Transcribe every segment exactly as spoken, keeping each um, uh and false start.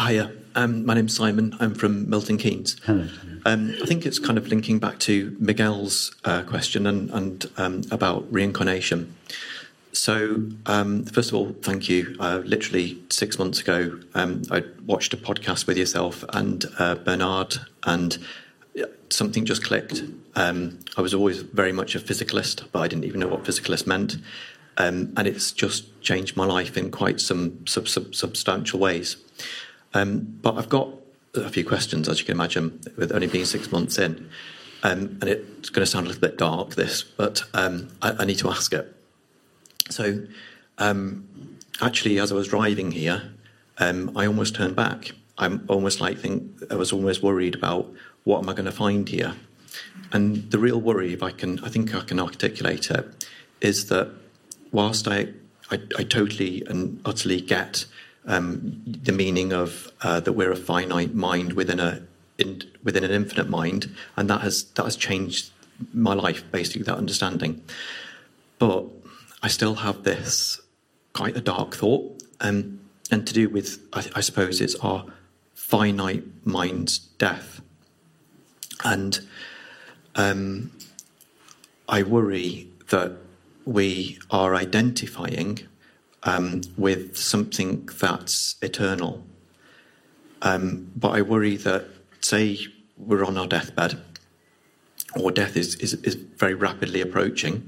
Hiya, um, my name's Simon. I'm from Milton Keynes. Hello. Um, I think it's kind of linking back to Miguel's uh, question and, and um, about reincarnation. So, um, first of all, thank you. Uh, literally six months ago, um, I watched a podcast with yourself and uh, Bernard, and something just clicked. Um, I was always very much a physicalist, but I didn't even know what physicalist meant. Um, and it's just changed my life in quite some sub- sub- substantial ways. Um, but I've got a few questions, as you can imagine, with only being six months in. Um, and it's going to sound a little bit dark, this, but um, I, I need to ask it. So, um, actually, as I was driving here, um, I almost turned back. I'm almost like think I was almost worried about what am I going to find here. And the real worry, if I can, I think I can articulate it, is that whilst I, I, I totally and utterly get um, the meaning of uh, that we're a finite mind within a in, within an infinite mind, and that has that has changed my life, basically, that understanding. But I still have this quite a dark thought, um, and to do with, I, I suppose, it's our finite mind's death. And um, I worry that we are identifying um, with something that's eternal. Um, but I worry that, say, we're on our deathbed, or death is, is, is very rapidly approaching,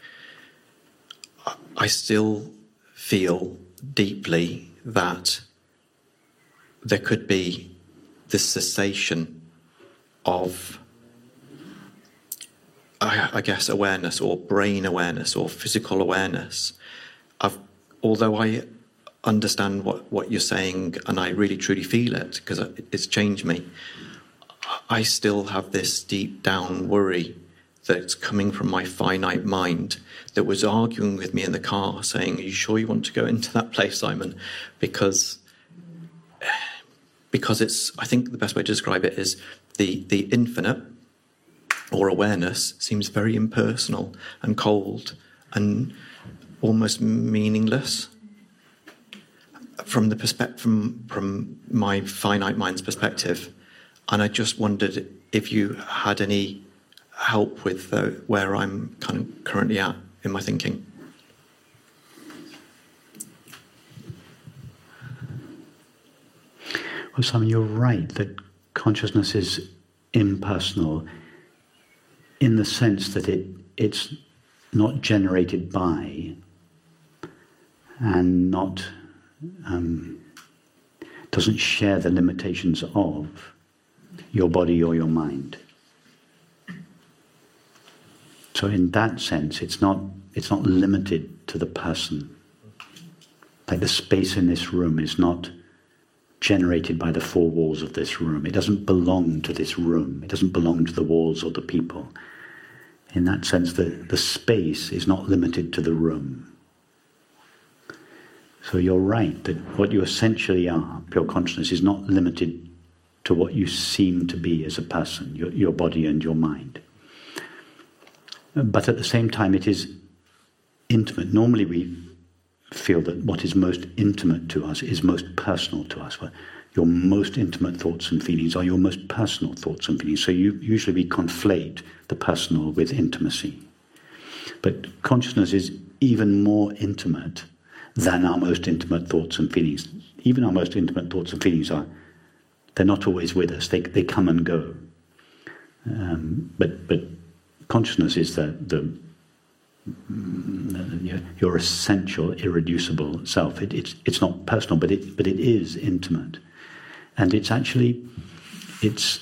I still feel deeply that there could be this cessation of, I, I guess, awareness or brain awareness or physical awareness. I've, although I understand what, what you're saying and I really truly feel it because it's changed me, I still have this deep down worry that's coming from my finite mind that was arguing with me in the car saying, are you sure you want to go into that place, Simon? Because because it's, I think the best way to describe it is the, the infinite or awareness seems very impersonal and cold and almost meaningless from the perspective, from, from my finite mind's perspective. And I just wondered if you had any help with uh, where I'm kind of currently at in my thinking. Well, Simon, you're right that consciousness is impersonal in the sense that it it's not generated by and not um, doesn't share the limitations of your body or your mind. So in that sense, it's not it's not limited to the person. Like the space in this room is not generated by the four walls of this room. It doesn't belong to this room. It doesn't belong to the walls or the people. In that sense, the, the space is not limited to the room. So you're right that what you essentially are, pure consciousness, is not limited to what you seem to be as a person, your, your body and your mind. But at the same time, it is intimate. Normally we feel that what is most intimate to us is most personal to us. Your most intimate thoughts and feelings are your most personal thoughts and feelings. So you, usually we conflate the personal with intimacy. But consciousness is even more intimate than our most intimate thoughts and feelings. Even our most intimate thoughts and feelings are, they're not always with us. They they come and go. Um, but but consciousness is the, the your essential, irreducible self. It, it's it's not personal, but it but it is intimate, and it's actually it's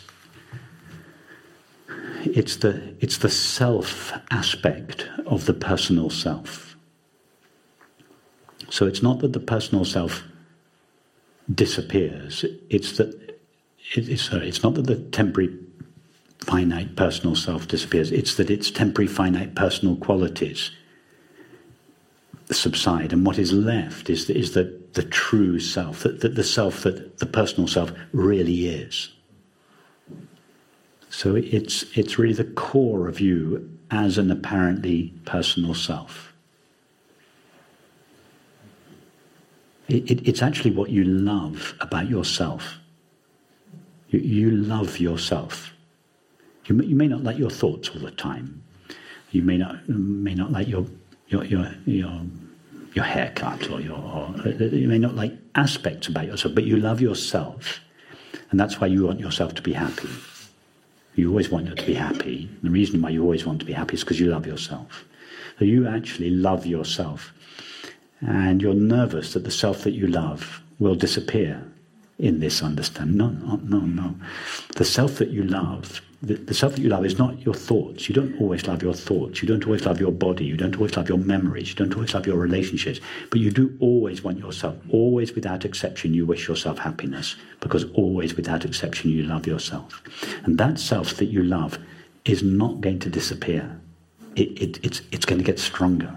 it's the it's the self aspect of the personal self. So it's not that the personal self disappears. It's that it, it's sorry. It's not that the temporary finite personal self disappears. It's that its temporary finite personal qualities subside, and what is left is the, is the, the true self, that the, the self that the personal self really is. So it's it's really the core of you as an apparently personal self. It, it, it's actually what you love about yourself. You, you love yourself. You may, you may not like your thoughts all the time. You may not may not like your your your your, your haircut, or your or, you may not like aspects about yourself, but you love yourself, and that's why you want yourself to be happy. You always want you to be happy. The reason why you always want to be happy is because you love yourself. So you actually love yourself, and you're nervous that the self that you love will disappear in this understanding. No, no, no, no. The self that you love, the, the self that you love is not your thoughts. You don't always love your thoughts. You don't always love your body. You don't always love your memories. You don't always love your relationships. But you do always want yourself. Always, without exception, you wish yourself happiness, because always, without exception, you love yourself. And that self that you love is not going to disappear. It, it, it's, it's going to get stronger.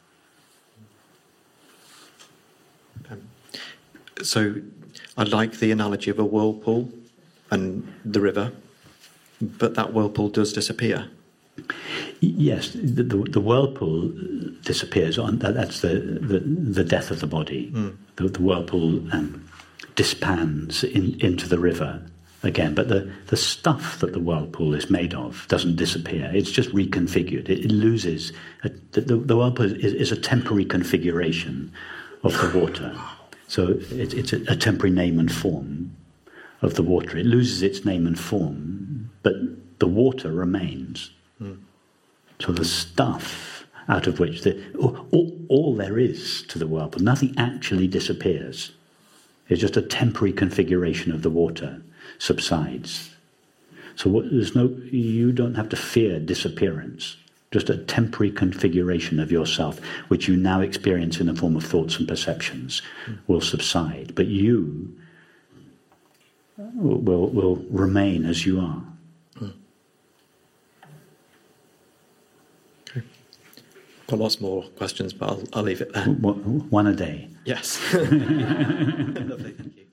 Um, so I like the analogy of a whirlpool and the river, but that whirlpool does disappear. Yes, the, the, the whirlpool disappears. On that's the, the, the death of the body. Mm. The, the whirlpool um, disbands in, into the river again, but the, the stuff that the whirlpool is made of doesn't disappear. It's just reconfigured. It, it loses. A, the, the whirlpool is, is a temporary configuration of the water. So it, it's a, a temporary name and form of the water. It loses its name and form, but the water remains. Mm. So the stuff out of which the, all, all there is to the whirlpool, nothing actually disappears. It's just a temporary configuration of the water subsides. So what, there's no, you don't have to fear disappearance. Just a temporary configuration of yourself, which you now experience in the form of thoughts and perceptions, mm. will subside. But you will will remain as you are. Mm. Okay. Got lots more questions, but I'll, I'll leave it there. One a day. Yes. Lovely, thank you.